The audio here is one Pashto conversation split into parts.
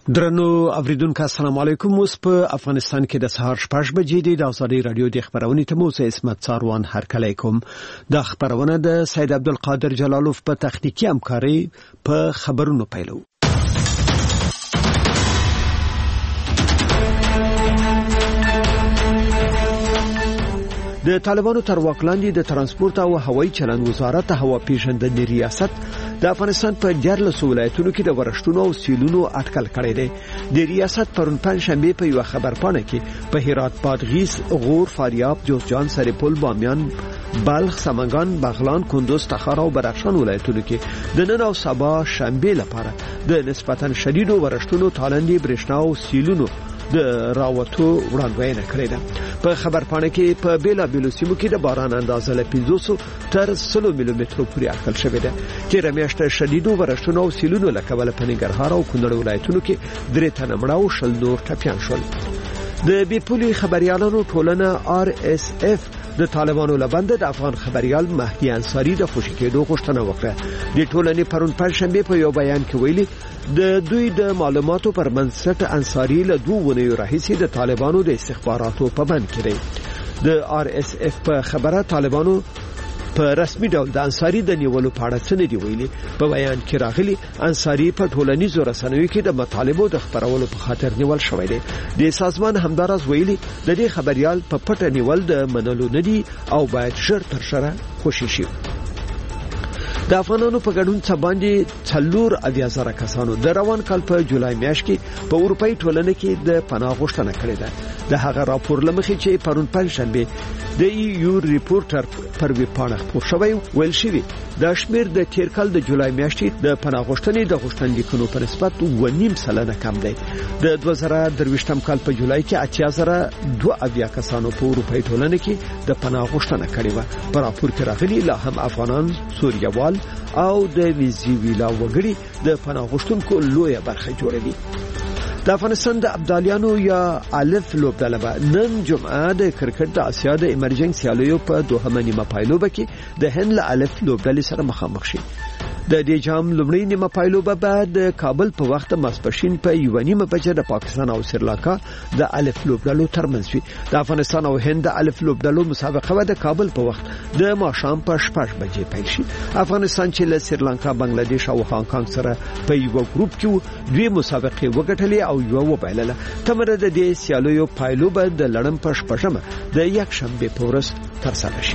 درنو اوریدونکو السلام علیکم. اوس په افغانستان کې د سهار 6 بجې د ازادي رادیو د خبرونې ته موسی اسمت څاروان هرکلی کوم. د خبرونه د سید عبدالقادر جلالوف په تخنیکی همکاري په خبرونو پیلو. د طالبانو تر واک لاندې د ترانسپورت او هوایي چلند وزارت هوا پیژندنې ریاست د افغانستان په 14 ولایتونو کې د ورښتونو او سیلونو اټکل کړی دی. د ریاست پرون پنځشنبه په یو خبرپاڼه کې په هرات، بادغیس، غور، فاریاب، جوزجان، سرپل، بامیان، بلخ، سمنگان، بغلان، کندوز، تخار او بدخشان ولایتونو کې د نن او سبا شنبه لپاره د نسبتا شدیدو ورښتونو، تالندې، برېښنا او سیلونو د راوتو وړاندوینه کړې ده. په خبرپاڼه کې په بیلابیلو سیمو کې د باران اندازه له 500 تر 100 ملي مترو پورې اټکل شوې ده. تیر میاشت شدیدو ورښتونو او سیلونو له کبله په ننګرهار او کونړ ولایتونو کې 3 تنه مړه او 20 نور ټپیان شول. د بیپولي خبريالانو ټولنه RSF د طالبانو لبنده د افغان خبريال مهدي انصاری د خوشی کېدو غوښتنه وکړه. د ټولنې پرون پنځشنبه په یو بیان کې ویلي د دوی د معلوماتو پر بنسټ انصاری له 2 ونیو راهیسې د طالبانو د استخباراتو په بند کې دی. د RSF په خبره طالبانو په رسمي ډول د انصاری د نیولو په اړه څه نه دی ویلي. په بیان کې راغلي انصاری په ټولنیزو رسنیو کې د مطالبو د خبرولو په خاطر نیول شوی دی. د سازمان همدارس ویلي د دې خبريال په پټه نیول د منلو نه دی او باید ژر تر ژره خوشي شي. د افغانانو په ګډون څخه باندې 4,000 کسانو د روان کال په جولای میاشت کې په اروپאי ټولنه کې د پناه غوښتنه کړې ده. د هغه راپور لمخې چې پرون پنځشنبه د EU ریپورټر پر ویبپاڼه خپور شوی ویل شوی د شمیر د تیر کال د جولای میاشتې د پناه غوښتنې د غوښتنلیکونو په نسبت 2.5% کم دی. د 2023 کال په جولای کې 80,002 کسانو په اروپאי ټولنه کې د پناه غوښتنه کړې و. په راپور کې راغلي لا هم افغانان، سوریوال او د ویزیویلا وګړي د پناه غوښتونکو لویه برخه جوړوي. د افغانستان د ابدالیانو یا الف لوبډله نن جمعه د کرکټ د اسیا د ایمرجنس سیالیو په دوهمه نیمه پایلوبه کې د هند له الف لوبډلې سره مخامخ شي. د دې جام لومړی نیمه پایلوبه بعد د کابل په وخت ماسپښین په 1:30 بجې د پاکستان او سریلانکا د الف لوبډلو ترمنځ وي. د افغانستان او هند د الف لوبډلو مسابقه به د کابل په وخت د ماښام په 6 بجې پیل شي. افغانستان چې له سریلانکا، بنگلاديش او هانګ کانګ سره په یو ګروپ کې دوی مسابقه وګټلې او یو وبایلله. تمره د دې سیالیو پایلوبه د لړم په 6مه د یک شنبه په ورځ ترسره شي.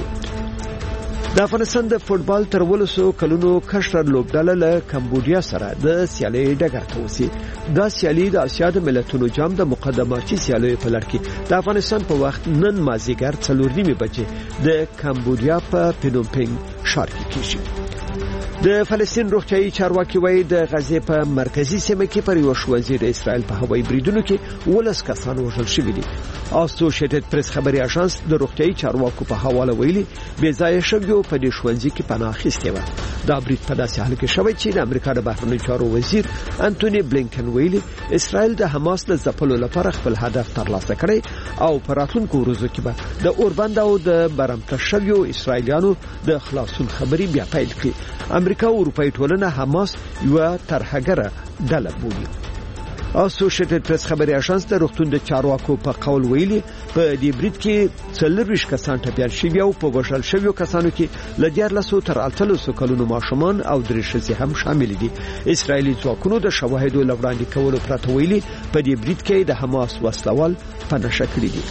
د افغانستان د فوتبال تر 200 کلونو کشر لوبډله له کمبودیا سره د سیالۍ ډګر ته وسی. دا سیالي د اسیا د ملتونو جام د مقدماتي سیالیو په لړ کې د افغانستان په وخت نن مازیګر 4:30 بجې د کمبودیا په پینومپنګ ښار کې کیږي. د فلسطین روغتیايي چارواکي وایي د غزې په مرکزی سیمه کې پر یو ښوونځي د اسرائیل په هوایي بریدونو کې 12 کسان وژل شوي دي. اسوسییټډ پریس خبري اژانس د روغتیايي چارواکو په حواله ویلي بې ځایه شویو په دې ښوونځي کې پناه اخیستې و. دا برید په داسې حال کې شوی چې د امریکا د بهرنیو چارو وزیر انټونی بلینکن ویلي اسرائیل د حماس د ځپلو لپاره خپل هدف ترلاسه کړی او په راتلونکو ورځو کې به د اوربند او د برمته شویو اسرائیلیانو د خلاصون خبري بیا پیل کړي. امریکا او اروپאי ټولنه حماس یو ترهګره ډله بولي. اسوسییټډ پریس خبري اژانس د روغتون د چارواکو په قول ویلي په دې برید کې 40 کسان ټپيان شوي او په وژل شویو کسانو کې له 1400 تر 800 کلونو ماشومان او 3 ښځې هم شامل دي. اسرائیلي ځواکونو د شواهدو لوړاندې کولو پرته ویلي په دې برید کې د حماس وسلوال په نشه کړی دي.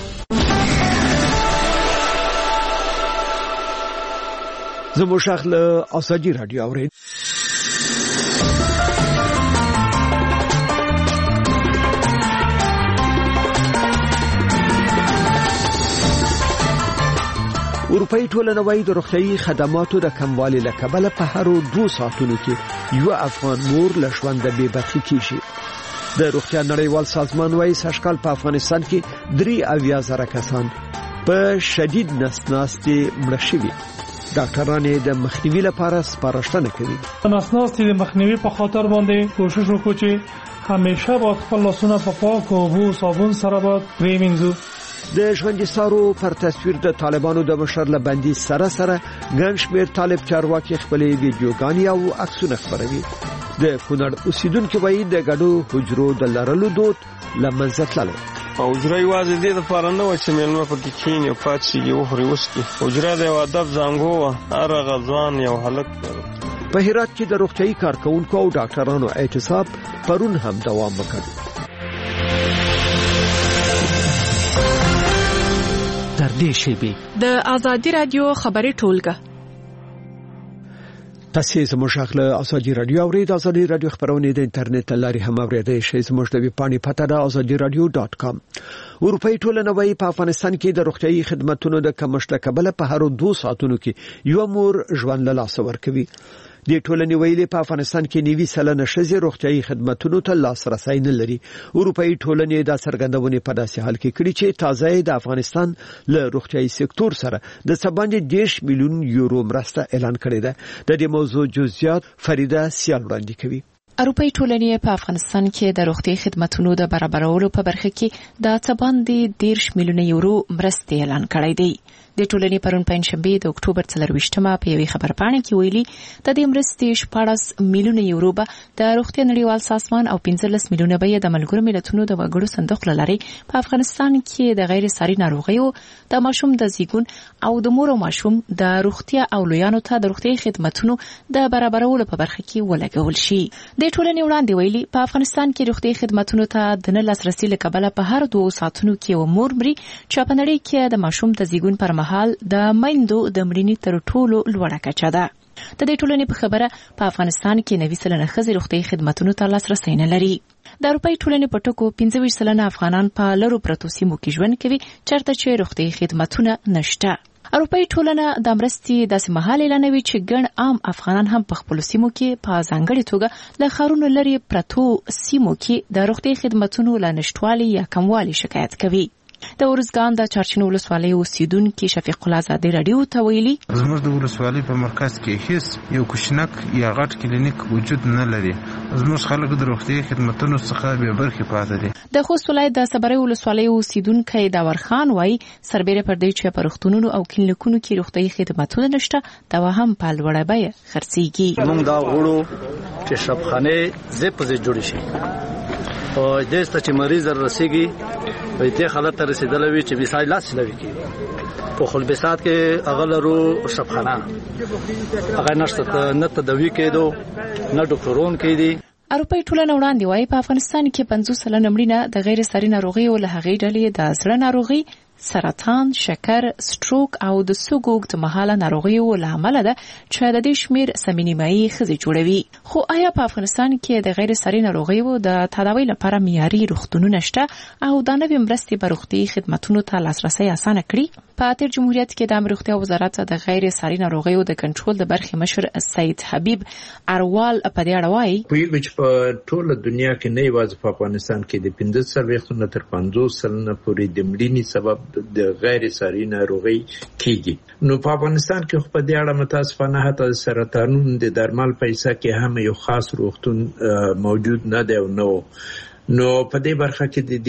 زموږ شاخ له ازادي رادیو اورید. اروپאי ټولنه وايي د روغتيایي خدماتو د کموالي له کبله په هر 2 ساعتونو کې یو افغان مور له ژوند بې برخې کیږي. د روغتیا نړیوال سازمان وايي سږکال په افغانستان کې 3,000 کسان په شدید نسناستي مړه شوي. ډاکټرانو د مخنیوي لپاره سپارښتنه کوي. نسناستي د مخنیوي په خاطر باندې کوشش وکړو چې همیشه باید خپل لاسونه په پاک او صابون سره باید ومینځو. د ژوندۍ سارو پر تصویر د طالبانو د مشر لبندي سره ګڼ شمېر طالب چارواکي خپلې ویډیوګانې او عکسونه خپروي. د کونړ اوسیدونکو وایي د ګډو حجرو د لرلو دود لمنځه تللی. حجره یوازې دې دپاره نه وه چې میلمه پکې کښېني او پاتې شي وخوري وڅښي. حجره د یو ادب زانګو وه. هر هغه ځوان یو هلک. په هرات کې د روغتیايي کارکونکو او ډاکټرانو اعتصاب پرون هم دوام وکړ. تر دې شیبې د آزادي رادیو خبري ټولګه تاسو زموږ خپل ازادي رادیو اورید. ازادي رادیو خبرونه د انټرنیټ لاري هم اوریدئ شئ. زموږ د ویبپاڼې پته ده azadiradio.com. اروپאי ټولنه وايي په افغانستان کې د روغتيایي خدماتو د کمښت کبله په هر 2 ساعتونو کې یو مور ژوند له لاس ورکوي. د ټولنې ویلي په افغانستان کې 90% ښځې روغتيایي خدماتو ته لاسرسي نه لري. اروپאי ټولنې د سرګندونې په داسې حال کې کړي چې تازه د افغانستان له روغتيایي سکتور سره د سباندې 10 میلیون یورو مرسته اعلان کړې ده. د دې موضوع جزئیات فریده سیال وړاندې کوي. اروپאי ټولنې په افغانستان کې د روغتي خدماتو د برابرولو په برخه کې د سباندې 10 میلیون یورو مرسته اعلان کړې ده. د ټولنې پرون پنځشنبه د اکتوبر 24مه په یوې خبرپاڼه کې ویلي د دې مرستې 14 میلیون یورو به د روغتیا نړیوال سازمان او 15 میلیونه به د ملګرو ملتونو د وګړو صندوق لاري په افغانستان کې د غیر ساري ناروغیو د ماشوم د زیږون او د مور او ماشوم د روغتیا او لویانو ته د روغتي خدماتو د برابرولو په برخه کې ولګول شي. د ټولنې وړاندې ویلي په افغانستان کې روغتي خدماتو ته د لاسرسي لپاره په هر 2 ساعتونو کې و مور مري چې په نړۍ کې د ماشوم د زیږون پر حال د میندو د مړینې تر ټولو لوړه کچه ده. د دې ټولنې په خبره په افغانستان کې 90% ښځې روغتي خدماتو ته لاسرسي نه لري. د اروپאי ټولنې په ټکو 25% افغانان په لرو پرتو سیمو کې ژوند کوي چېرته چې روغتي خدماتونه نشته. اروپאי ټولنه د مرستې د سمحال اعلانوي چې ګڼ عام افغانان هم په خپل سیمو کې په ځانګړي توګه له خارونو لري پرتو سیمو کې د روغتي خدماتو لا نشټوالي یا کموالي شکایت کوي. د ورزګان د چارچینو ولسوالۍ اوسیدونکو شفیق الله ازادي رادیو ته ویلي زموږ د ولسوالۍ په مرکز کې هیڅ یو کوچنک یا غټ کلینیک وجود نه لري. زموږ خلک د روغتي خدماتو څخه به برخه پاتې دي. د خوست ولایت د صبري ولسوالۍ اوسیدونکو داور خان وایي سربېره پر دې چې په روغتونونو او کلینیکونو کې روغتي خدماتو نشته دا هم په لوړه بیه خرڅيږي. موږ دا غوړو چې شپخانه زپزې جوړ شي او د ست چې مریض رسیږي په دې حالت ته رسیدلوي چې وسایل لاس لوي کې په خلبسات کې اغلرو شپخانه هغه نشته نه تدوی کېدو نه ډاکټرون کې دي. اروپאי ټولنه وړاندې وايي په افغانستان کې 50% مړینه د غیر ساري ناروغیو له هغې ډلې د زړه ناروغي، سرطان، شکر، سټروک او د سګوګ مهاله ناروغیو له امله ده چې د دې شمیر سمینیمایي خزي جوړوي. خو آیا په افغانستان کې د غیر ساري ناروغیو د تداوی لپاره معیاري روغتونونه شته او د نوې مرستې په روغتي خدماتو ته لاسرسي اسانه کړي؟ په تیر جمهوریت کې د امریکا وزارت د غیر ساري ناروغیو د کنټرول د برخې مشر سید حبیب اروال په دې اړه وایي په ټوله دنیا کې نه یوازې په افغانستان کې د 15 تر 50% پورې د مړینې سبب د غیر ساري ناروغي کیږي. نو په افغانستان کې په دې اړه متاسفانه حتی سرطانونو د درمل پیسې کې هم یو خاص روغتون موجود نه دی او نو نو په دې برخه کې د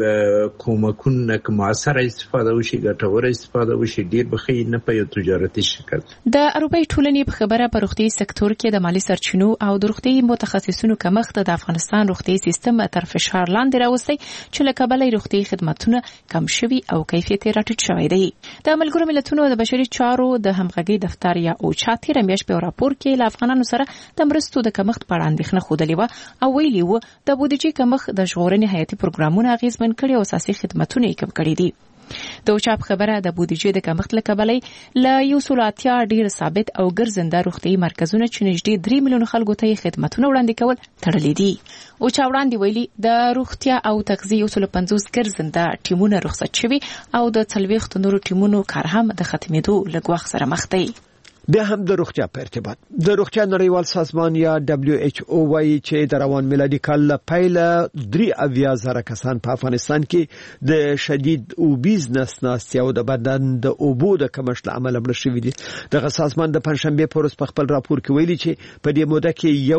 دې کومکونو کوم اثر استفاده وشي ګټوره استفاده وشي ډیر بخي نه په یو تجارتي شکل. د اروپאי ټولنې په خبره په روغتي سکتور کې د مالی سرچینو او د روغتي متخصصینو کمښت د افغانستان روغتي سیستم تر فشار لاندې راوستي چې له کبله روغتي خدماتونه کم شوي او کیفیت راټیټ شوی دی. د ملګرو ملتونو د بشري چارو د همغږي دفتر یا اوچا تیر میاشت په راپور کې له افغانانو سره د مرستو د کمښت په اړه اندېښنه ښودلې و او ویلي و د بودیجې کمښت د ژغورنې حیاتي پروګرامونه اغیزمن کړي او اساسي خدماتونه یې کم کړي دي. د اوچا خبره د بودیجې د کمښت له کبله له یو سلاتیا ډیر ثابت او ګرځنده روغتي مرکزونه چې نږدې 3 میلیون خلکو ته خدماتونه وړاندې کول تړلې دي. اوچا وړاندې ویلي د روغتیا او تغذیه 150 ګرځنده ټیمونه رخصت شوي او د 40 نورو ټیمونو کار هم د ختمېدو لګوخ سره مخ دی. بیا هم د روغتیا په ارتباط د روغتیا نړیوال سازمان یا WHO وايي چې د روان میلادي کال له پیله 3,000 کسان په افغانستان کې د شدید اوبیز نسناستي او د بدن د اوبو د کمښت له امله مړه شوي دي. دغه سازمان د پنځشنبه په ورځ په خپل راپور کې ویلي چې په دې موده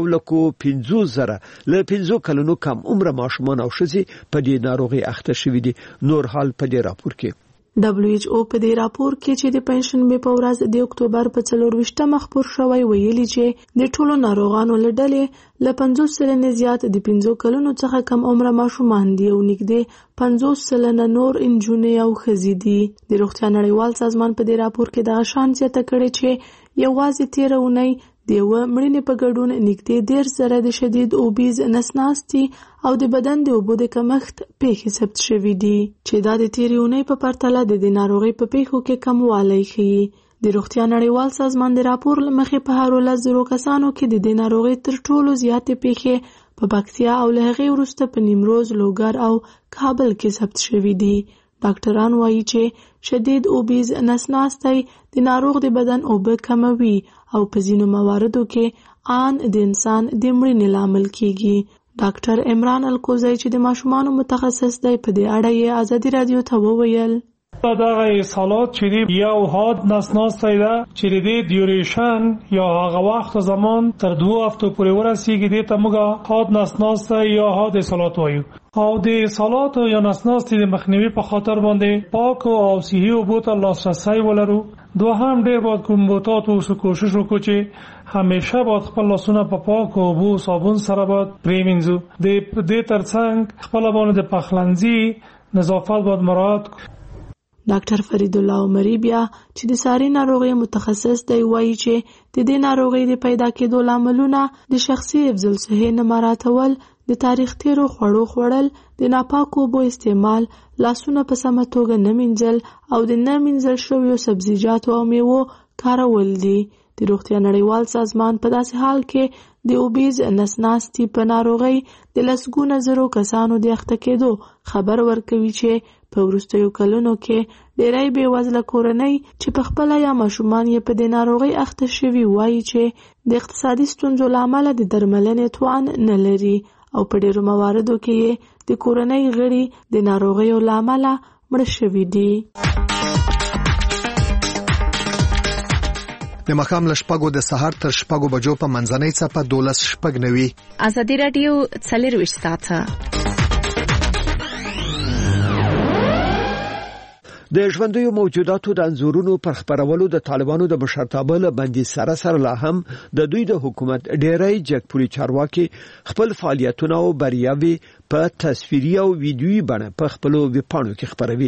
کې 1,50,000 له 15 کلونو کم عمر ماشومان او ښځې په دې ناروغي اخته شوي دي. نور حال په دې راپور کې WHO په دې راپور کې چې د پنځشنبه په ورځ د اکتوبر په 24 خبر شوی ویلي چې د ټولو ناروغانو له ډلې له 50 سلنه زیات د 15 کلونو څخه کم عمر ماشومان دي او نږدې 50 سلنه نور انجونې او ښځې دي. د روغتیا نړیوال سازمان په دې راپور کې دغه شان زیاته کړې چې یوازې تېره اونۍ د یوه مړینې په ګډون نږدې 10 زره د شدید اوبیز نسناستي او د بدن د اوبو د کمښت پیښې ثبت شوي دي چې دا د تېرې اونۍ په پرتله د دې ناروغۍ په پیښو کې کموالی ښیي. د روغتیا نړیوال سازمان د راپور له مخې په هر 10,000 کسانو کې د دې ناروغۍ تر ټولو زیاتې پیښې په پکتیا او له هغې وروسته په نیمروز، لوګر او کابل کې ثبت شوي دي. ډاکټران وایي چې شدید اوبیز نسناستی د ناروغ د بدن اوبه کموي او په ځینو مواردو کې آن د انسان د مړینې لامل کیږي. ډاکټر عمران الکوزی چې د ماشومانو متخصص دی په دې اړه یې ازادي رادیو ته وویل دغه اصالات چې یو حاد نسناستی ده چې د ډیوریشن یا هغه وخت زمان تر 2 هفتو پورې ورسیږي دې ته موږ حاد نسناستی یا حاد اصالات وایو. او د اصالات یا نسناستي د مخنیوي په خاطر باندې پاک او صحي اوبو ته لاسرسی ولرو. دوهم ډېر باید کوم بوتات اوسو کوشش وکړو چې همیشه باید خپل لاسونه په پاک اوبو صابون سره باید پرېمینځو. د دې ترڅنګ خپل باندې د پخلنځي نظافت باید مراعات کړو. ډاکټر فرید الله عمری بیا چې د ساري ناروغي متخصص دی وایي چې د دې ناروغي د پیدا کېدو لاملونه د شخصي حفظ الصحې نه مراعاتول، د تاریخ تیرو خوړو خوړل، د ناپاکو اوبو استعمال، لاسونه په سمه توګه نه مینځل او د نه مینځل شویو سبزیجاتو او میوو کارول دي. د روغتیا نړیوال سازمان په داسې حال کې د اوبیز نسناستي په ناروغۍ د لسګونه زرو کسانو د اخته کېدو خبر ورکوي چې په وروستیو کلونو کې ډېری بېوزله کورنۍ چې په خپله یا ماشومان یې په دې ناروغۍ اخته شوي وایي چې د اقتصادي ستونزو له امله د درملنې توان نه لري او په ډېرو مواردو کې یې د کورنۍ غړي د ناروغیو له امله مړه شوي دي. د ماښام له 6 د سهار تر 6 بجو په منځنۍ څپه 12:09. ازادي رادیو 24 ساعته د ژوندیو موجوداتو د انځورونو پر خبرولو د طالبانو د مشرتابه له بندي سره لا هم د دوی د حکومت ډېری جګپوري چارواکي خپل فعالیتونه او بریاوي په تصویري او ویډیويي بڼه په خپل ویبپاڼو کې خبروي.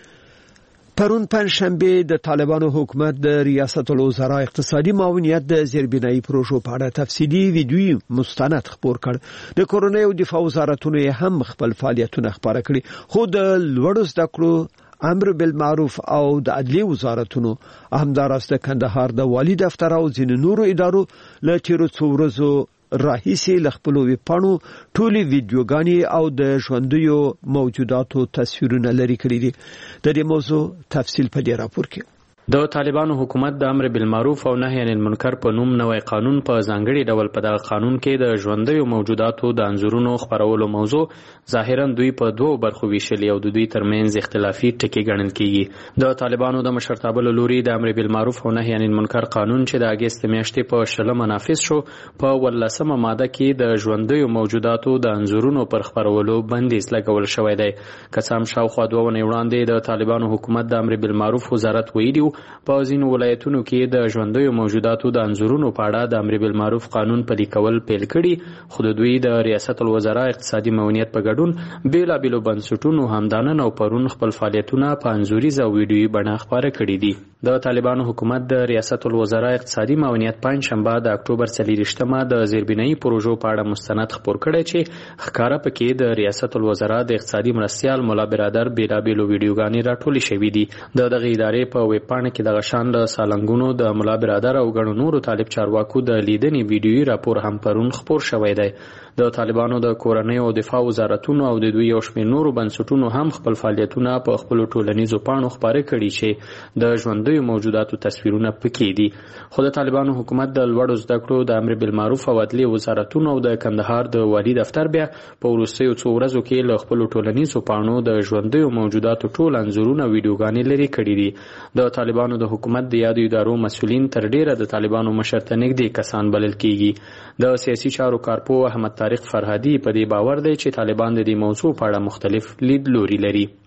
پرون پنځشنبه د طالبانو حکومت د ریاست الوزرا اقتصادي معاونیت د زیربنایي پروژو په اړه تفصیلي ویډیويي مستند خبر کړ. د کورونی او دفاع وزارتونو هم خپل فعالیتونه خبره کړي، خو د لوړو زده کړو امر بالمعروف او د عدلیه وزارتونو همدارسته کندهار د والی دفتر او ځینو نورو ادارو له تیرو څو ورځو راهیسې له خپلو ویبپاڼو ټولې ویډیوګانې او د ژوندیو موجوداتو تصویرونه لري کړي دي. د دې موضوع تفصیل په دې راپور کې. د طالبانو حکومت د امر بالمعروف او نهی عن المنکر په نوم نوې قانون په ځانګړي ډول په دغه قانون کې د ژوندیو موجوداتو د انځورونو خبرولو موضوع ظاهرا دوی په دوه برخو ویشلي او د دوی ترمنځ اختلافي ټکي ګڼل کیږي. د طالبانو د مشرتابه له لوري د امر بالمعروف او نهی عن المنکر قانون چې د اگست میاشتې په 20 نافذ شو په 18 ماده کې د ژوندیو موجوداتو د انځورونو پر خبرولو بندیز لګول شوی دی. کسام شاوخوا 2 ونې وړاندې د طالبانو حکومت د امر بالمعروف وزارت ویلي په ځینو ولایتونو کې د ژوندیو موجوداتو د انځورونو په اړه د امر بالمعروف قانون پلي کول پیل کړي، خو د دوی د ریاست الوزرا اقتصادي معاونیت په ګډون بیلابیلو بنسټونو همدانن او پرون خپل فعالیتونه په انځوریزه او ویډیويي بڼه خپاره کړي دي. د طالبانو حکومت د ریاست الوزرا اقتصادي معاونیت پنځشنبه د اکتوبر 24 د زیربنایي پروژو په اړه مستند خبر کړی چې ښکارا پکې د ریاست الوزرا د اقتصادي مرستیال مولا برادر بیلابیلو ویډیوګانې راټولې شوې دي. دغه ادارې په ویبپاڼه کې د غشان له سالنګونو د مولا برادر او ګڼو نورو طالب چارواکو د لیدنې ویډیويي راپور هم پرون خبر شوی دی. د طالبانو د کورنۍ او دفاع وزارتونو او د دوی یو شمېر نورو بنسټونو هم خپل فعالیتونه په خپل ټولنیزو پاڼو خبرې کړي چې د ژوندیو موجوداتو تصویرونه پکې دي. خو د طالبانو حکومت د لوړو زده کړو د امر بالمعروف او عدلیه وزارتونو او د کندهار د والی دفتر بیا په وروستیو څو ورځو کې له خپل ټولنیزو پاڼو د ژوندیو موجوداتو ټول انځورونه ویډیوګانې لري کړي دي. د طالبانو د حکومت د یادو ادارو مسؤلین تر ډیره د طالبانو مشر ته نږدې کسان بلل کیږي. د سیاسي چارو کارپو احمد طارق فرهادي په دې باور دی چې طالبان د دې موضوع په اړه مختلف لیدلوري لري.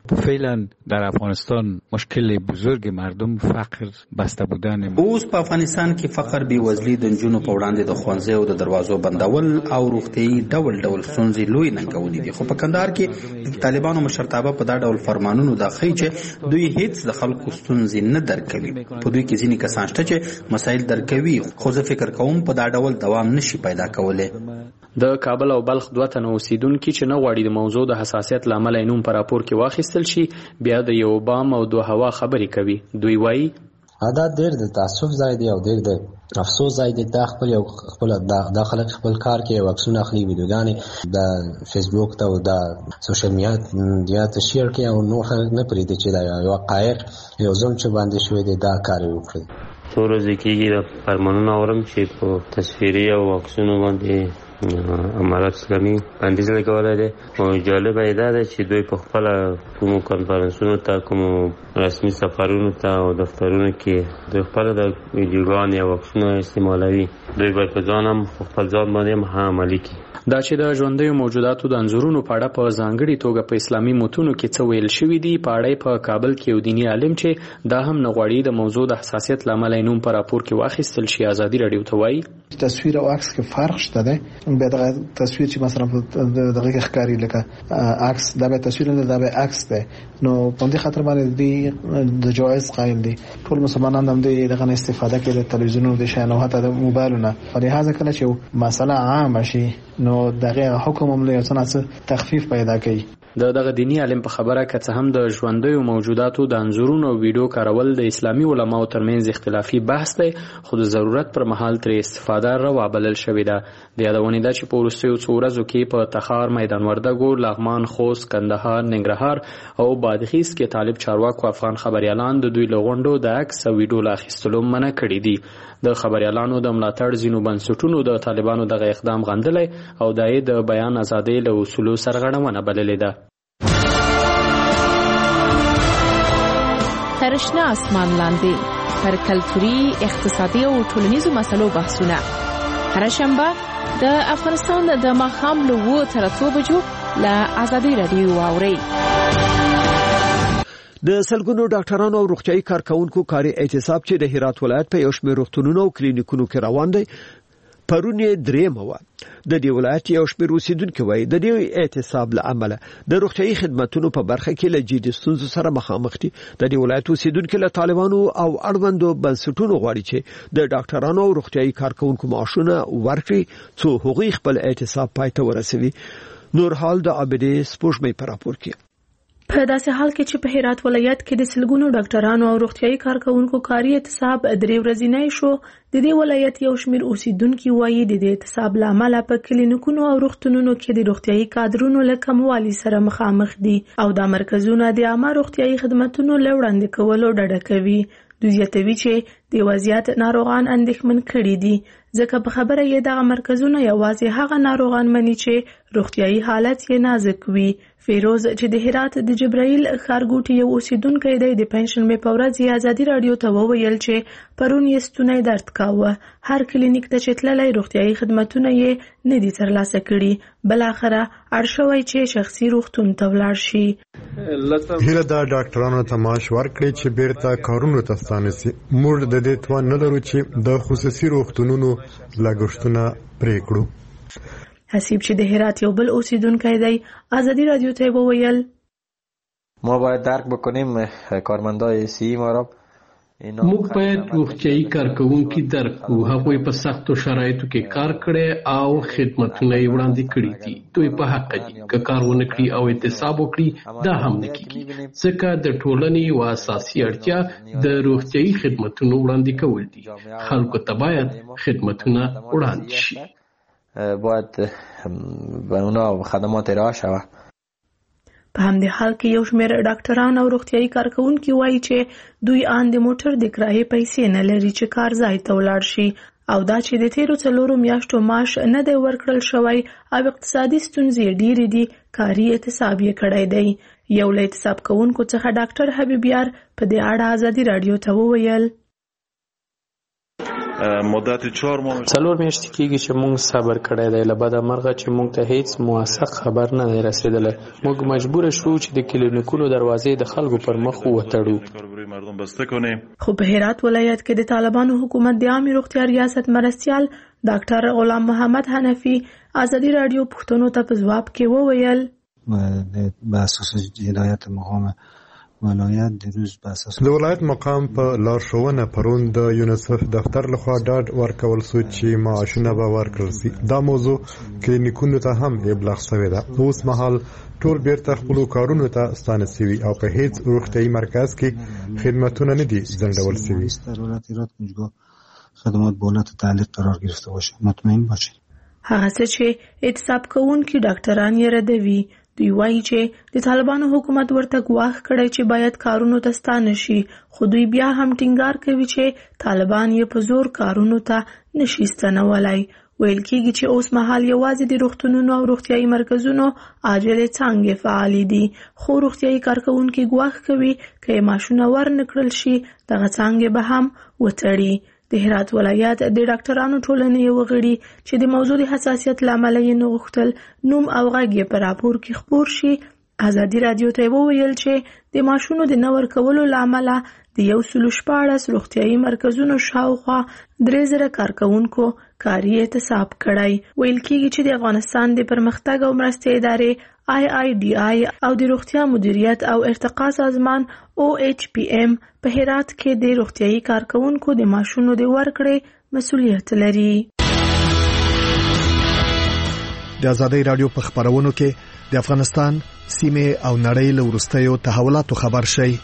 فعلا در افغانستان مشکل بزرگ مردم فقر بسته بودن. اوس په افغانستان کې فقر بیوزلي د نجونو په وړاندې د ښوونځیو د دروازو بندول او روغتیايي ډول ستونزې لوی ننګونې دي. خو په کندهار کې د طالبانو مشرتابه په دا ډول فرمانونو دا ښیي چې دوی هیڅ د خلکو ستونزې نه درک کوي. په دوی کې ځینې کسان شته چې مسایل درک کوي، خو زه فکر کوم په دا ډول دوام نشي پیدا کولی. د کابل او بلخ دوه تنه اوسیدونکي چې نه غواړي د موضوع د حساسیت له امله نوم په راپور کې واخیستل شي بیا د یو بام او دوه هوا خبرې کوي. دوی وایي دا ډېر د تاسف ځای دی او ډېر د افسوس ځای دی. دا خپل د خلک خپل کار کې او عکسونه اخلي، ویډیوګانې د فیسبوک ته او د سوشل میډیا ته شیر کوي او نور خلک نه پرېږدي چې دا یو حقایق یو ظلم چې باندې شوی دی دا کار وکړي. څو ورځې کېږي د فرمانونه اورم چې په تصویري او عکسونو باندې امارات اسلامي بندیز لګولی دی. او جالبه یې دا ده چې دوی په خپله کومو کنفرانسونو ته کومو رسمي سفرونو ته او دفترونو کې دوی خپله د ویډیوګانې او عکسونه استعمالوي. دوی باید په ځان هم خپل ځان باندې هم عملي کړي. دا چې د ژوندیو موجوداتو د انځورونو په اړه په ځانګړي توګه په اسلامي متونو کې څه ویل شوي دي، په اړه په کابل کې یو دیني عالم چې دا هم نه غواړي د موضوع د حساسیت له امله نوم په راپور کې واخیستل شي ازادي راډیو ته وایي تصویر او عکس کې فرق شته دی. به دغه تصویر چې مثلا دغه کې ښکاری لکه عکس دا به تصویر نه دا به عکس دی، نو په دې خاطر باندې دی د جواز قائل دي. ټول مسلمانان هم دغه نه استفاده کوي د تلویزیونونو د شانو حتی د موبایلونو. لهدا کله چې مسله عامه شي نو دغه حکم هم له څه تخفیف پیدا کوي. دغه دینی عالم په خبره که څه هم د ژوندیو موجوداتو د انځورونو او ویډیو کارول د اسلامي علماو ترمنځ اختلافي بحث دی، خو د ضرورت پر مهال ترې استفاده روا بلل شوې ده. د یادونې ده چې په وروستیو څو ورځو کې په تخار، میدان وردګو، لغمان، خوست، کندهار، ننګرهار او بادغیس کې طالب چارواکو افغان خبريالان د دوی له غونډو د عکس او ویډیو لا اخیستلو منع کړي دي. د خبريالانو د ملاتړ ځینو بنسټونو د طالبانو دغه اقدام غندلی او د بیان ازادۍ له اصولو سرغړونه بللې ده. تر شنه اسمان لاندې پر کلتوري، اقتصادي او ټولنیزو مسلو بحثونه هر شنبه د افغانستان د ماښام له 7 تر 8 بجو له ازادي راډیو واورئ. د سلګونو ډاکټرانو او روغتيایي کارکونکو کاري اعتصاب چې د هرات ولایت په یو شمېر روغتونونو او کلینیکونو کې روان دی پرون یې درېمه وه. د دې ولایت یو شمېر اوسیدونکي وایي د دې اعتصاب له امله د روغتیايي خدماتو په برخه کې له جدي ستونزو سره مخامخ دي. د دې ولایت اوسیدونکي له طالبانو او اړوندو بنسټونو غواړي چې د ډاکټرانو او روغتیايي کارکونکو معاشونه ورکړي څو هغوی خپل اعتصاب پای ته ورسوي. نور حال د عابدې سپوږمۍ په راپور کې. په داسې حال کې چې په هرات ولایت کې د سلګونو ډاکټرانو او روغتیايي کارکونکو کاري اعتصاب 3 ورځې شو، د دې ولایت یو شمېر اوسیدونکي وایي د دې اعتصاب له امله په کلینیکونو او روغتونونو کې د روغتیايي کادرونو له کموالي سره مخامخ دي او دا مرکزونه د عامه روغتیايي خدماتو له وړاندې کولو ډډه کوي. دوی زیاتوي چې د وضعیت ناروغان اندېښمن کړي دي، ځکه په خبره یې دغه مرکزونه یوازې هغه ناروغان مني چې روغتیايي حالت یې نازک وي. فیروز چې د هرات د جبرائیل ښارګوټي یو اوسیدونکی دی د پنځشنبې په ورځ یې ازادي راډیو ته وویل چې پرون یې ستونی درد کاوه. هر کلینیک ته چې تللی روغتیايي خدمتونه یې نه دي ترلاسه کړي، بلاخره اړ شوی چې شخصي روغتون ته ولاړ شي. هیله دا ډاکټرانو ته معاش ورکړي چې بیرته کارونو ته ستانه سي. موږ د دې توان نه لرو چې د خصوصي روغتونونو لګښتونه پرې کړو. حسیب چې د هرات یو بل اوسیدونکی دی ازادي راډیو ته وویل ما باید درک بکنیم کارمندای سی ما را موږ باید روغتیايي کارکونکي درک کړو. هغوی په سختو شرایطو کې کار کړی او خدمتونه یې وړاندې کړي دي. دوی په حق دي که کار ونه کړي او اعتصاب وکړي دا هم نه کیږي، ځکه د ټولنې یوه اساسي اړتیا د روغتیايي خدمتونو وړاندې کول دي. خلکو ته باید خدمتونه وړاندې شي، باید به اونا خدمات ارائه شوه. په همدې حال کې یو شمېر ډاکټران او روغتیايي کارکونکي وایي چې دوی ان د موټر د کرایې پیسې نه لري چې کار ځای ته ولاړ شي او دا چې د تیرو 4 میاشتو معاش نه دی ورکړل شوی او اقتصادي ستونزې ډېرې دي، کاري اعتصاب یې کړی دی. یو له اعتصاب کوونکو څخه ډاکټر حبیب یار په دې اړه ازادي راډیو ته وویل مدت 4 ماه 4 میاشتې کېږي چې موږ صبر کړی دی، له بده مرغه چې موږ ته هیڅ موثق خبر نه دی رسېدلی. موږ مجبور شو چې د کلینیکونو دروازې د خلکو پر مخ وتړو. خو په هرات ولایت کې د طالبانو حکومت د عامه روغتیا ریاست مرستیال ډاکټر غلام محمد حنفي ازادي رادیو پښتنو ته په ځواب کې وویل به اساس هدایت مقام ولایت د روز په اساس د ولایت مقام په لارښوونه پرون د یونیسف دفتر لخوا ډاډ ورکول شو چې معاشونه به ورکړل شي. دا موضوع کلینیکونو ته هم ابلاغ شوې ده. اوس مهال ټول بیرته خپل کارونو ته ستانه شوي او په هیڅ روغتیايي مرکز کې خدمتونه نه دي ځنډول شوي. ضرورت ایراد کنجگاه خدمات با حالت تعلیق قرار گرفته باشه. مطمئن باشید. هغه څه چې اعتصاب کوونکي ډاکټران یې ردوي. دوی وایي چې د طالبانو حکومت ورته ګواښ کړی چې باید کارونو ته ستانه شي، خو دوی بیا هم ټینګار کوي چې طالبان یې په زور کارونو ته نشي ستنولی. ویل کېږي چې اوس مهال یوازې د روغتونونو او روغتیايي مرکزونو عاجلې څانګې فعالې دي، خو روغتیايي کارکوونکي ګواښ کوي که یې معاشونه ورنکړل شي دغه څانګې به هم وتړي. د هرات ولایت د ډاکټرانو ټولنې یو غړي چې د موضوع د حساسیت له امله یې نه غوښتل نوم او غږ یې په راپور کې خپور شي، ازادي رادیو ته وویل چې د معاشونو د نه ورکولو له امله د 114 روغتیايي مرکزونو شاوخوا 3000 کارکوونکو کاري اعتصاب کړی. ویل کېږي چې د افغانستان د پرمختګ او مرستې ادارې IIDI او د روغتیا مدیریت او ارتقا سازمان OHPM په هرات کې د روغتیايي کارکوونکو د معاشونو د ورکړې مسؤلیت لري. د ازادي رادیو په خبرونو کې د افغانستان سیمه او نړۍ له وروستیو تحولاتو خبر شي.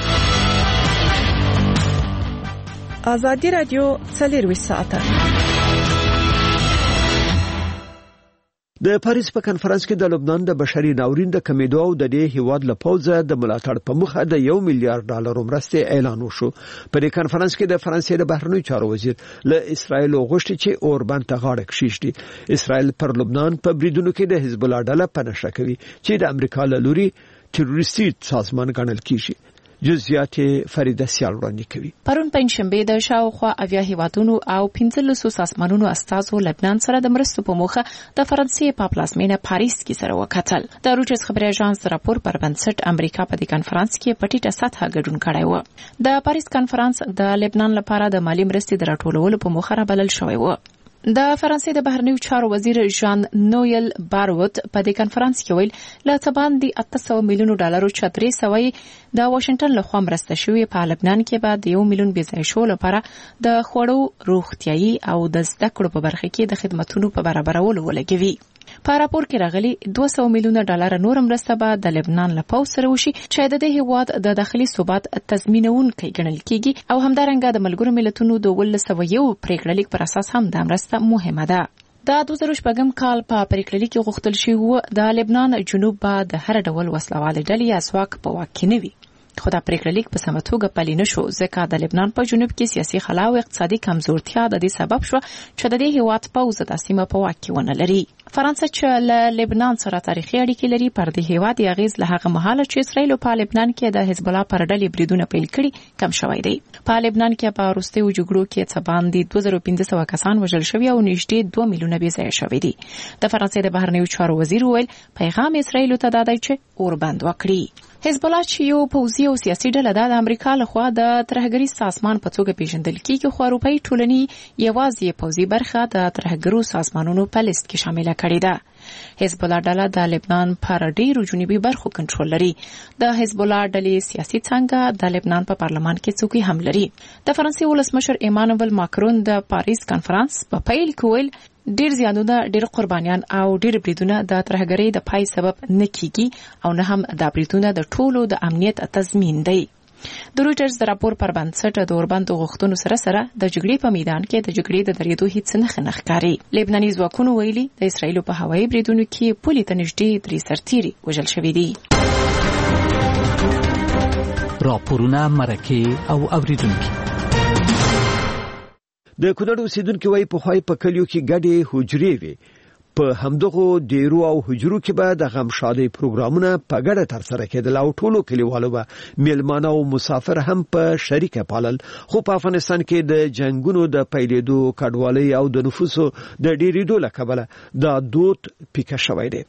ازادي رادیو 24 ساعته. د پاریس په کنفرانس کې د لبنان د بشري ناورین د کمیدو او د دې هیواد له پوځه د ملاتړ په مخه د $1 میلیارډ مرستې اعلان وشو. په دې کنفرانس کې د فرانسې د بهرنیو چارو وزیر له اسرایل غوښتي چې اوربند ته غاړه کښیږدي. اسرایل پر لبنان په بریدونو کې د حزب الله ډله پنهشه کوي چې د امریکا له لوري تروریستي سازمان ګڼل کیږي. جزئیات فریده سیال وړاندې کوي. پرون پنځشنبه د شاوخوا 80 هیوادونو او 15 سازمانونو استازو لبنان سره د مرستو په موخه د فرانسې په پلازمینه پاریس کې سره وکتل. د رویټرز خبري اژانس راپور پر بنسټ امریکا په دې کنفرانس کې په ټیټه سطحه ګډون کړی و. د پاریس کنفرانس د لبنان لپاره د مالی مرستې د راټولولو په موخه را بلل شوی و. د فرانسې د بهرنیو چارو وزیر ژان نویل باروت په دې کنفرانس کې ویل لا تباندي $800 میلیون چې 300 د واشنگټن لخوا مرسته شوې په لبنان کې به د 1 میلیون بيځای شو لپاره د خوړو روغتيایي او د زده کړو په برخه کې د خدماتو په برابرولو ولګوي. په راپور کې راغلي $200 میلیون نور مرسته به د لبنان له پوځ سره وشي چې د دې هیواد د داخلي ثبات تضمینونکي ګڼل کیږي او همدارنګه د ملګرو ملتونو د 1901 پریکړه لیک پر اساس هم د مرسته مهمه ده. د 2014 کال په پریکړه لیک کې غوښتل شوی د لبنان جنوب به د هر ډول وسلوالې ډلې اسواق په واک کې نه وي. خو دا پریکړه لیک په سمه توګه پلي نشو ځکه د لبنان په جنوب کې سیاسي خلا او اقتصادي کمزورتیا د دې سبب شو چې د دې هیواد پوځ د سیمه په واک کې ونه لري. فرانسه چې له لبنان سره تاریخي اړیکې لري پر دې هیواد یې غیز له هغه مهاله چې اسرائیل په لبنان کې د حزب الله پر ډلې بریدونه پیل کړي کم شوی دی. په لبنان کې په وروستیو جګړو کې څه باندې 2500 کسان وژل شوي او نږدې 2 میلیونه بېځایه شوي دي. د فرانسې د بهرنیو چارو وزیر ویل پیغام اسرائیل ته دادی چې اوربند وکړي. حزب الله چې یو پوځي او سیاسي ډله ده د امریکا لخوا د ترهګرۍ سازمان په توګه پیژندل کیږي خو اروپאי ټولنې یوازې پوځي برخه د ترهګرو سازمانونو په لیست کې شامل کړي ده. حزب الله ډله د لبنان پر ډیرو جنوبي برخو کنټرول لري. د حزب الله ډلې سیاسي څنګه د لبنان په پارلمان کې څوکۍ هم لري. د فرانسې ولسمشر ایمانوئل ماکرون د پاریس کنفرانس په پیل کې ویل ډیر زیانونه ډیر قربانیان او ډیر بریدونه د ترهګرۍ د پای سبب نه کیږي او نه هم د بریدونه د ټولو د امنیت تضمین دی. د رویټرز د راپور پر بنسټ د اوربند غوښتنو سره د جګړې په میدان کې د جګړې د درېدو هیڅ نه ښکاري. لبناني ځواکونو ویلي د اسرائیل په هوایي بریدونو کې پولي ته نږدې 3 سرتیري وژل شوي دي. راپورونه مرکه او اوریدونکو د کونړ اوسیدونکو وایي په خوای په کلیو کې ګډې حجرې وي په همدغه ډیرو او حجرو کې به د غم شادي پروګرامونه په ګډه ترسره کېدل او ټولو کلیوالو به میلمانه او مسافر هم په شریکه پالل. خو په افغانستان کې د جنگونو د پیلېدو کډوالۍ او د نفوسو د ډیریدو له کبله دا دود پیکه شوی دی.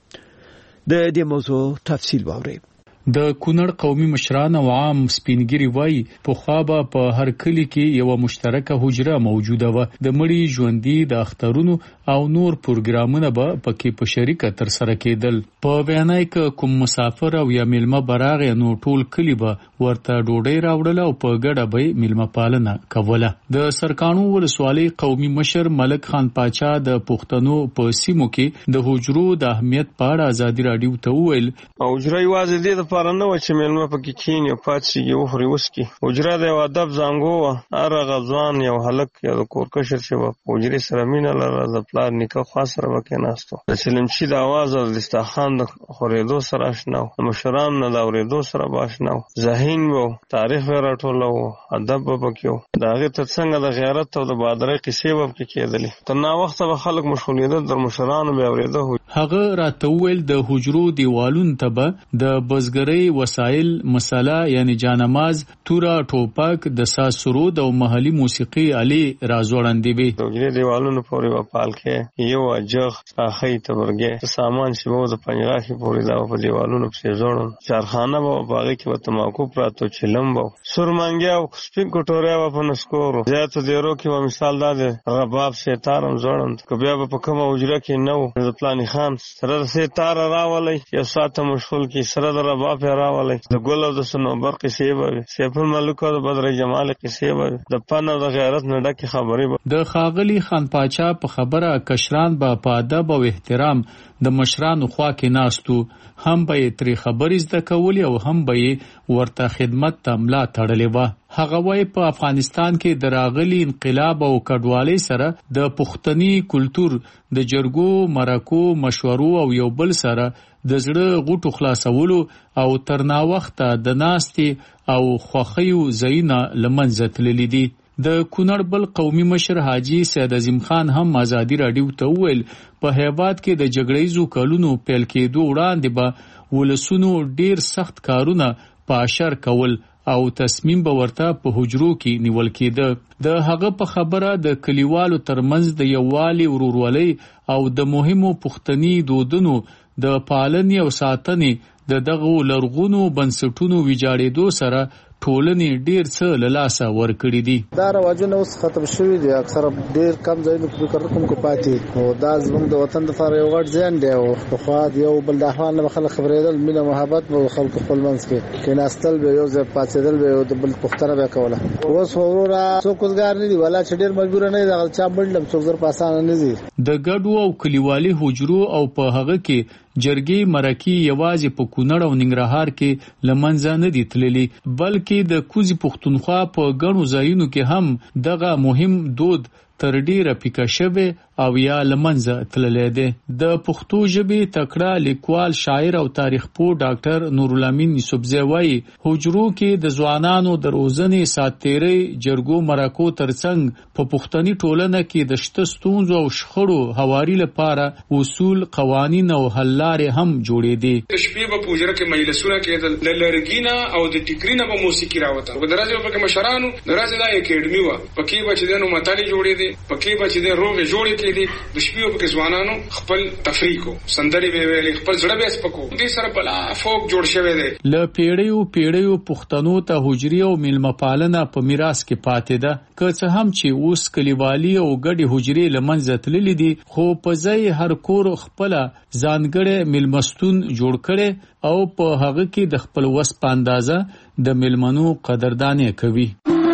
د دې موضوع تفصیل واورئ. د کونړ قومي مشران او عام سپینګری وای په خوابه په هر کلی کې یو مشترکه حجره موجوده و. د مړي ژوندۍ د اخترونو او نور پروګرامونه به پکې په شریکه تر سره کېدل. په بیانای کې کوم مسافر او یا میلمه براغ نو ټول کلی به ورته ډوډۍ راوړل او په ګډه به میلمه پالنه کوله. د سرکانو ولسوالۍ قومي مشر ملک خان پاچا د پښتنو په سیمو کې د حجرو د اهمیت په اړه ازادي رادیو ته وویل. حجره یوازې د پرنه و چې میلمه پکې کینی او پاتشي او خوري وسکي. حجره د ادب زنګو ار غزوان یو هلک یا د کورکشر چې په حجره سره مینه لره د پلار نیکه خاص سره وکیناستو. د سلمچی د आवाज او د استخوان د خورېدو سره آشنا و. مشران نه د اورېدو سره باشنا و. ذهین و تاریخ راټولو ادب پکې دا غي ترڅنګ د غیرت او د بادرې قصې وب کې کېدلې. تر نا وخت به خلک مشغولیدل در مشرانو به اورېدو. هغه راته ویل د حجرو دیوالون ته د بزګر وسایل مساله یعنی جانماز تورا ټوپک د ساسرود او محلي موسیقي علي رازوړندې به د دیوالونو پورې وپال کې یو اجغ اخی تبرګه سامان چې وو د پنځراخي پورې دا په دیوالونو په زوړن چارخانه وو باغې کې وته ماکو پراتو چلم وو سرمنګیا او سپین کوټوریا و په نسکورو زیاتو دیرو کې و مثال دا د رباب ستارم زوړن کبیا په کومه حجره کې نو د پلان خان سره ستاره راولې یو ساته مشغول کې سره د رباب راولې د ګل او د سنوبر قصې به سیف الملک او د بدر جمال قصې به د پن او د غیرت نه ډکه خبرې به د خاغلی خان پاچا په خبره کشران په ادب او احترام د مشرانو خوا کې ناستو هم به تری خبرې زده کولې او هم به ورته خدمت ته ملا تړلې و. هغه وای په افغانستان کې د راغلي انقلاب او کډوالۍ سره د پښتني کلچر د جرګو مرکو مشورو او یو بل سره د زړه غوټو خلاصولو او ترنا وخت د ناستي او خوخیو زینا لمنځه تللی دي. د کونړ بل قومي مشر حاجی سید عظیم خان هم ازادي رادیو ته ویل په هیواد کې د جګړې کلونو پیل کېدو وړاندې به ولسونو ډیر سخت کارونه په اشر کول او تصمیم به ورته په حجرو کې نیول کېده. د هغه په خبره د کلیوالو ترمنځ د یووالي ورورولۍ او د مهمو پښتني دودونو د پالنې او ساتنې د دغه لرغونو بنسټونو ویجاړېدو سره ټولنې ډیر څه له لاسه ورکړي دي. دا رواجونه اوس ختم شوي دي. اکثره ډیر کم ځایونه کې کوم کو پاتې او دا زموږ د وطن لپاره یو غټ ځان دی او خو یو بل د احوال نه خلک خبرېدل مینه محبت او خلک خپل منځ کې کیناستل به یو ځای پاتېدل به او د بل پختره به کوله. اوس ورورا څوک وزګار نه دی ولا چې ډیر مجبور نه دی چا بلډم څوک زر پاسانه نه دي. د ګډو او کلیوالي حجرو او په هغه کې جرګي مرکی یوازې په کونړ او ننګرهار کې لمنځه نه دي تللي بلکې د کوزي پښتونخوا په ګڼو ځایونو کې هم دغه مهم دود تر ډیره پیکه شوه او یا لمنځه تللی دی. د پښتو ژبې تکړه لیکوال شاعر او تاریخ پوه ډاکټر نور الامین یوسفزی وایي حجرو کې د ځوانانو د روزنې ساتیري جرګو مرکو ترڅنګ په پښتني ټولنه کې د شته ستونزو او شخړو هواري لپاره اصول قوانین او حل لارې هم جوړې دي. شپې په حجره کې مجلسونه کېدل د لرګینا او د ټیکرینا په موسیقي راوته او درځي په مشرانو درځي د اکیډمي و پکې بچ دنو متالي جوړې دي پکې بچ د روغې جوړې کې دي د شپې په ځوانانو خپل تفریقو سندري به ویلې خپل ځړ به سپکو دې سره بلا فوک جوړ شوی دی. ل پیړیو پښتنو ته حجري او میلمه پالنه په میراث کې پاتې ده. که څه هم چې اوس کلیوالي او ګډي حجري لمنځه تللي دي خو په ځای هر کور خپل ځانګړی میلمستون جوړ کړي او په هغه کې د خپل وس په اندازه د میلمنو قدرداني کوي.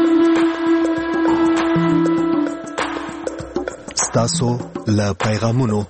ستاسو له پیغامونو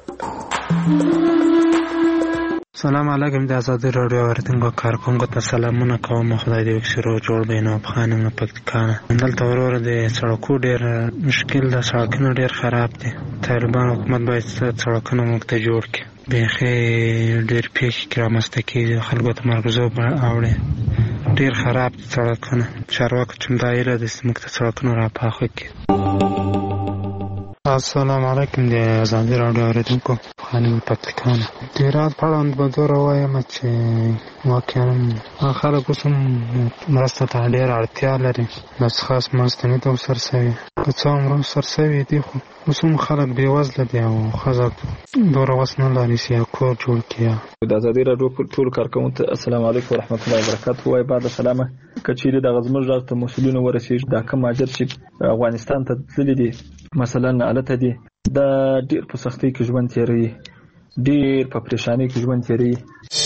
سلام علیکم د آزادی رادیو ورتنګو کارکونکو ته سلامونه کوم. خدای دې وکړي جوړ بینو افغانانو پکتیکانه دلته ورور د سړکو ډیر مشکل ده. سړکونه ډیر خراب دي. طالبان حکومت باید سړکونه موږ ته جوړ کړي. بیخي ډیر پیښې رامنځته کېږي خلکو ته مرګزو اوړي ډیر خراب سړکونه. چارواکو چې دا ایله د موږ ته سړکونه را پاخه کړي. السلام علیکم د ازادي راډیو اوریدونکو خانم پکتیکان د رات په اړه به زه راوایم چې واقعا خلک اوس هم مرسته ته ډېره اړتیا لري بس خاص مرسته نه ده ورسره که څه هم ورسره سوي دي خو اوس هم خلک بېوزله دي او ښځه دومره وس نه لري چې یو کور جوړ کړي. د ازادي راډیو ټولو کارکوونکو ته السلام علیکم ورحمت الله وبرکاته. وایي بعد سلامه که چیرې دغه زموږ غږ ته مسؤلینو ورسېږي دا کوم مهاجر چې افغانستان ته تللي دي مثلا هلته دي دا ډېر په سختۍ کې ژوند تېروي ډېر په پریشانۍ کې ژوند تېروي